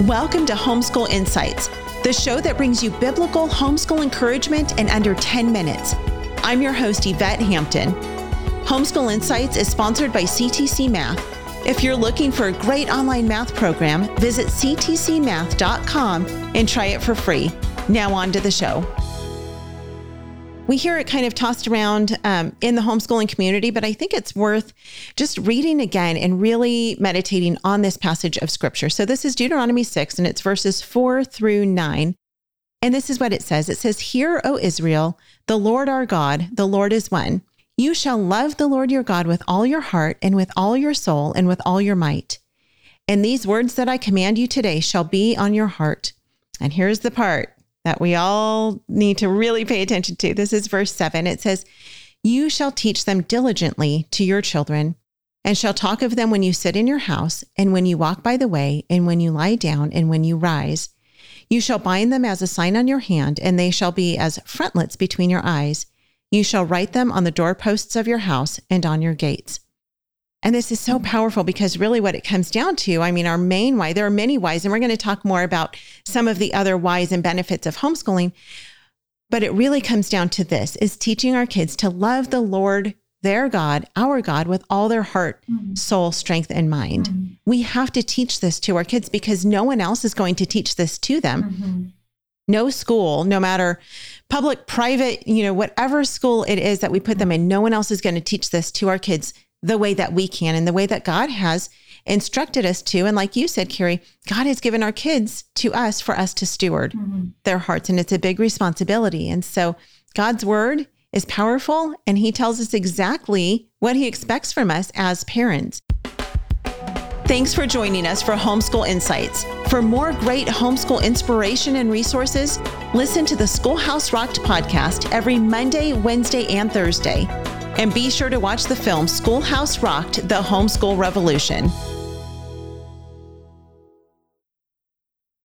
Welcome to Homeschool Insights, the show that brings you biblical homeschool encouragement in under 10 minutes. I'm your host, Yvette Hampton. Homeschool Insights is sponsored by CTC Math. If you're looking for a great online math program, visit ctcmath.com and try it for free. Now on to the show. We hear it kind of tossed around in the homeschooling community, but I think it's worth just reading again and really meditating on this passage of scripture. So this is Deuteronomy 6, and it's verses 4 through 9. And this is what it says. It says, "Hear, O Israel, the Lord our God, the Lord is one. You shall love the Lord your God with all your heart and with all your soul and with all your might. And these words that I command you today shall be on your heart." And here's the part that we all need to really pay attention to. This is verse 7. It says, "You shall teach them diligently to your children, and shall talk of them when you sit in your house, and when you walk by the way, and when you lie down, and when you rise. You shall bind them as a sign on your hand, and they shall be as frontlets between your eyes. You shall write them on the doorposts of your house and on your gates." And this is so powerful because really what it comes down to, our main why, there are many whys, and we're going to talk more about some of the other whys and benefits of homeschooling. But it really comes down to this, is teaching our kids to love the Lord, their God, our God, with all their heart, soul, strength, and mind. We have to teach this to our kids because no one else is going to teach this to them. No school, no matter public, private, whatever school it is that we put them in, no one else is going to teach this to our kids the way that we can and the way that God has instructed us to. And like you said, Carrie, God has given our kids to us for us to steward their hearts. And it's a big responsibility. And so God's word is powerful, and he tells us exactly what he expects from us as parents. Thanks for joining us for Homeschool Insights. For more great homeschool inspiration and resources, listen to the Schoolhouse Rocked podcast every Monday, Wednesday, and Thursday. And be sure to watch the film Schoolhouse Rocked: The Homeschool Revolution.